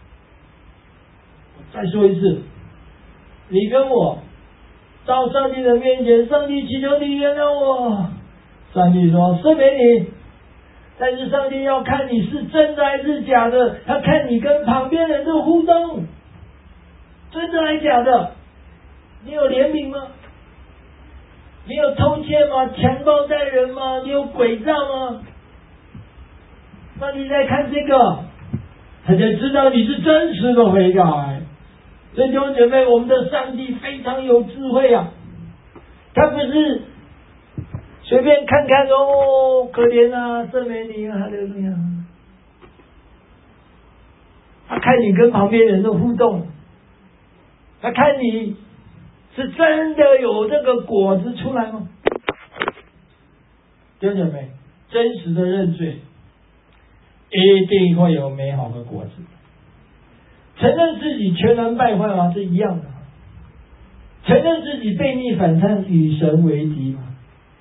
我再说一次，你跟我到上帝的面前，上帝祈求你原谅我，上帝说赦免你，但是上帝要看你是真的还是假的，他看你跟旁边人的互动，真的还是假的？你有怜悯吗？你有偷窃吗？强暴待人吗？你有诡诈吗？上帝在看这个，他才知道你是真实的悔改。所以弟兄姐妹，我们的上帝非常有智慧啊，他不是随便看看哦，可怜啊，赦免你啊，哈利路亚。他看你跟旁边人的互动，他看你是真的有这个果子出来吗？弟兄姐妹，真实的认罪一定会有美好的果子。承认自己全然败坏吗？是一样的。承认自己背逆反叛，与神为敌吗？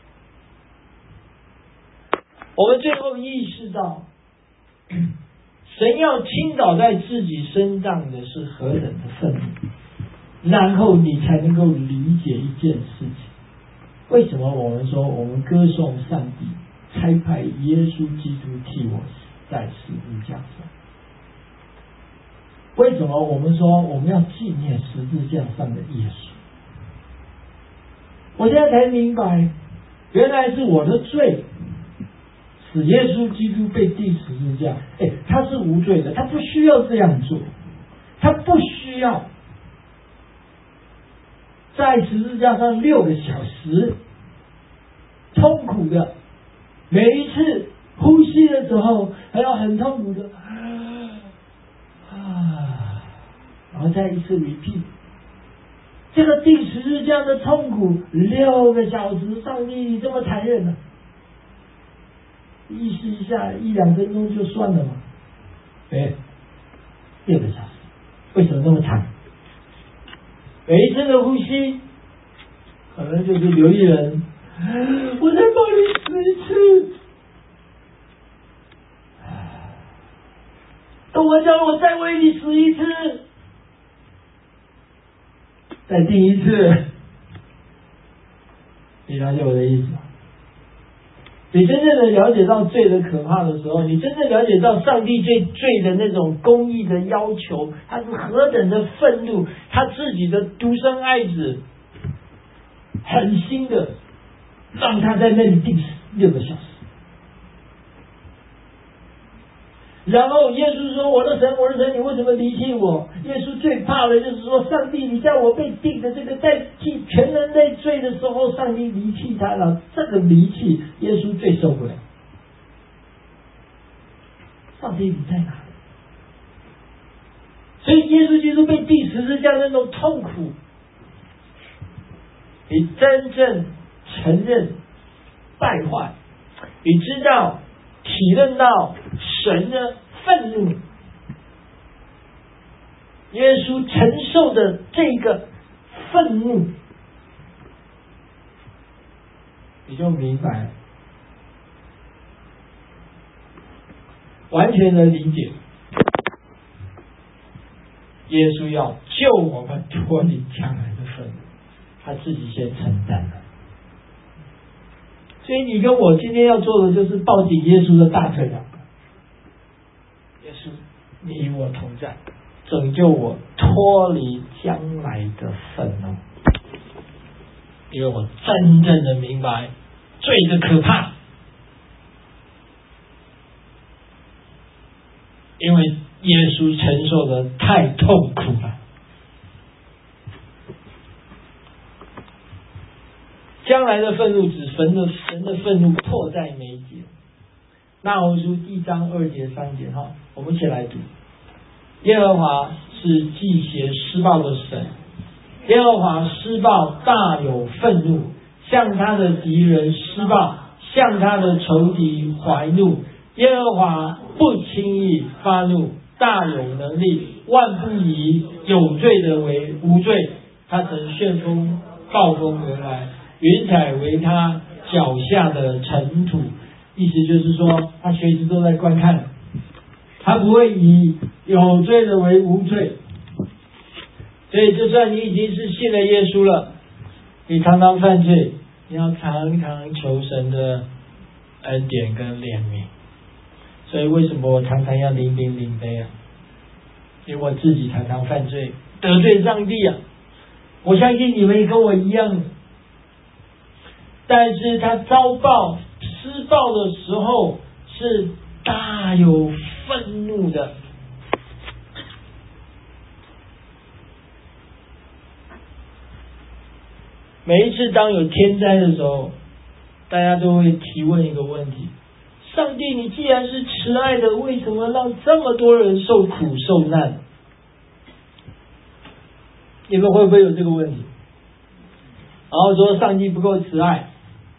我们最后意识到，神要倾倒在自己身上的是何等的愤怒，然后你才能够理解一件事情：为什么我们说我们歌颂上帝差派耶稣基督替我死在十字架上？为什么我们说我们要纪念十字架上的耶稣？我现在才明白，原来是我的罪使耶稣基督被钉十字架。哎，他是无罪的，他不需要这样做，他不需要在十字架上六个小时痛苦的，每一次呼吸的时候还要很痛苦的啊，然后再一次 repeat 这个钉十字架的痛苦六个小时，上帝这么残忍呢、啊？意识一下，一两分钟就算了嘛。哎，六个小时，为什么那么长？每一次的呼吸，可能就是留一人，我再帮你死一次。我叫我再为你死一次，再定一次，你了解我的意思吗？你真正的了解到罪的可怕的时候，你真正了解到上帝对罪的那种公义的要求，他是何等的愤怒，他自己的独生爱子狠心的让他在那里定死六个小时。然后耶稣说：“我的神，我的神，你为什么离弃我？”耶稣最怕的就是说，上帝，你叫我被定的这个代替全人类罪的时候，上帝离弃他了。这个离弃，耶稣最受不了。上帝你在哪里？所以耶稣基督被钉十字架那种痛苦，你真正承认败坏，你知道体认到神的愤怒，耶稣承受的这个愤怒，你就明白了，完全的理解，耶稣要救我们脱离将来的愤怒，他自己先承担了。所以你跟我今天要做的就是抱紧耶稣的大腿啊！耶稣，你与我同在，拯救我脱离将来的愤怒，因为我真正的明白罪的可怕，因为耶稣承受的太痛苦了。将来的愤怒指神的神的愤怒迫在眉睫。那后书一章二节三节哈，我们一起来读。耶和华是忌邪施暴的神，耶和华施暴大有愤怒，向他的敌人施暴，向他的仇敌怀怒。耶和华不轻易发怒， 大有能力，万不以有罪的为无罪。他曾旋风暴风而来，云彩为他脚下的尘土。意思就是说，他随时都在观看，他不会以有罪的为无罪。所以就算你已经是信了耶稣了，你常常犯罪，你要常常求神的恩典跟怜悯。所以为什么我常常要领饼领杯啊？因为我自己常常犯罪，得罪上帝啊。我相信你们也跟我一样，但是他遭报施暴的时候是大有愤怒的。每一次当有天灾的时候，大家都会提问一个问题：上帝，你既然是慈爱的，为什么让这么多人受苦受难？你们会不会有这个问题？然后说上帝不够慈爱。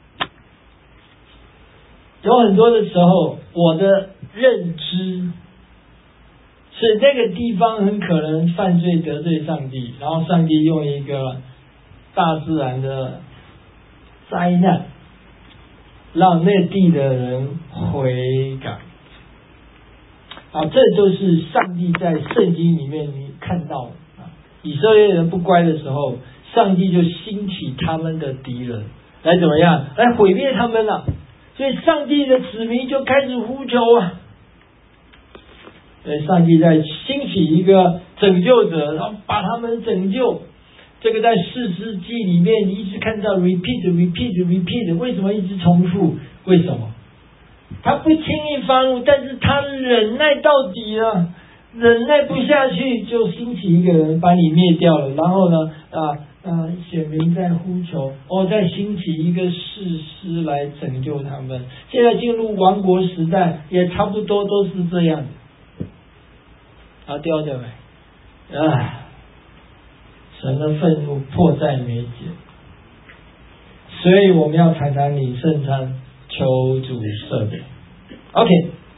有很多的时候，我的认知是那个地方很可能犯罪得罪上帝，然后上帝用一个大自然的灾难让那地的人悔改。啊，这就是上帝在圣经里面你看到的。以色列人不乖的时候，上帝就兴起他们的敌人来怎么样？来毁灭他们了。所以上帝的子民就开始呼求啊。所以上帝在兴起一个拯救者，然后把他们拯救。这个在士师记里面你一直看到 repeat repeat repeat， 为什么一直重复？为什么？他不轻易发怒，但是他忍耐到底了，忍耐不下去，就兴起一个人把你灭掉了。然后呢，啊啊，选民在呼求，哦，再兴起一个士师来拯救他们。现在进入亡国时代，也差不多都是这样的。啊，掉掉没？啊，神的愤怒迫在眉睫，所以我们要常常领圣餐，求主赦免。OK。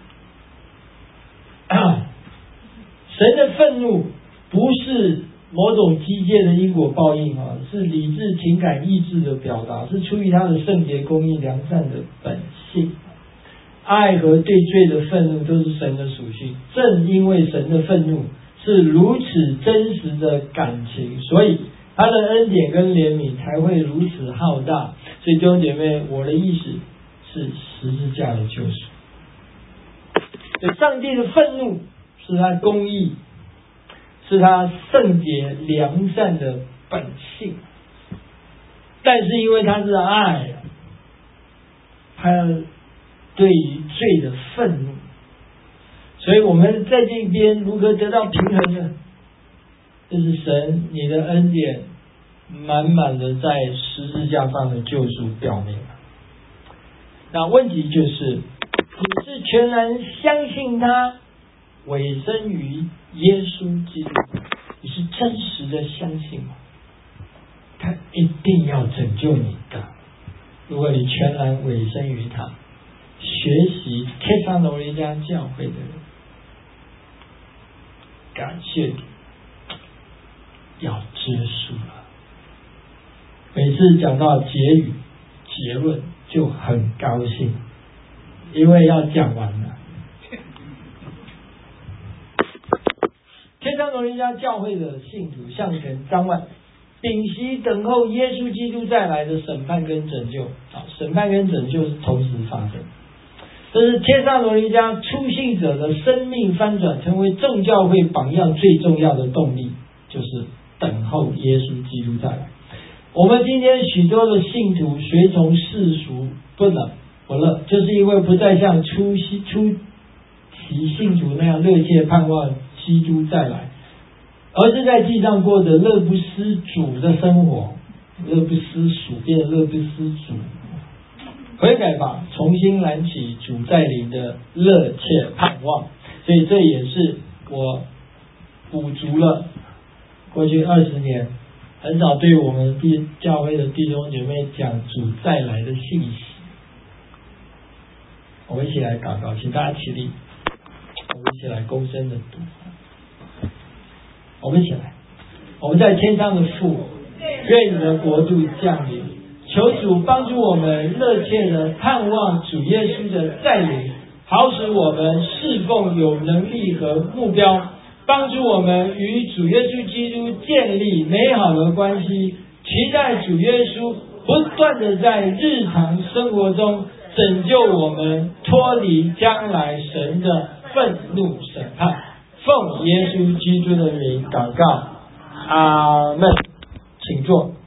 神的愤怒不是某种机械的因果报应啊，是理智、情感、意志的表达，是出于他的圣洁、公义、良善的本性。爱和对罪的愤怒都是神的属性。正因为神的愤怒是如此真实的感情，所以他的恩典跟怜悯才会如此浩大。所以弟兄姐妹，我的意思是十字架的救赎。所以上帝的愤怒是他公义，是他圣洁良善的本性，但是因为他是爱，他对于罪的愤怒，所以我们在这边如何得到平衡呢？就是神你的恩典满满的在十字架上的救赎表明了。那问题就是，你是全然相信他委身于耶稣基督，你是真实的相信吗？他一定要拯救你的。如果你全然委身于他，学习帖撒罗尼迦教会的人，感谢你，要结束了。每次讲到结语结论就很高兴，因为要讲完了。帖撒罗尼迦教会的信徒向前张望，屏息等候耶稣基督再来的审判跟拯救。好，审判跟拯救是同时发生。这是帖撒罗尼迦初信者的生命翻转，成为众教会榜样最重要的动力，就是等候耶稣基督再来。我们今天许多的信徒随从世俗，不冷不热，就是因为不再像初初期信徒那样热切盼望基督再来，而是在地上过着乐不思主的生活，乐不思蜀变乐不思主。悔改吧，重新燃起主再临的热切盼望。所以这也是我补足了过去二十年很少对我们弟教会的弟兄姐妹讲主再来的信息。我们一起来祷告，请大家起立。 我们一起来躬身的读，我们一起来，我们在天上的父，愿你的国度降临，求主帮助我们热切的盼望主耶稣的再临，好使我们侍奉有能力和目标，帮助我们与主耶稣基督建立美好的关系，期待主耶稣不断的在日常生活中拯救我们脱离将来神的愤怒审判。奉耶稣基督的名祷告，阿们。请坐。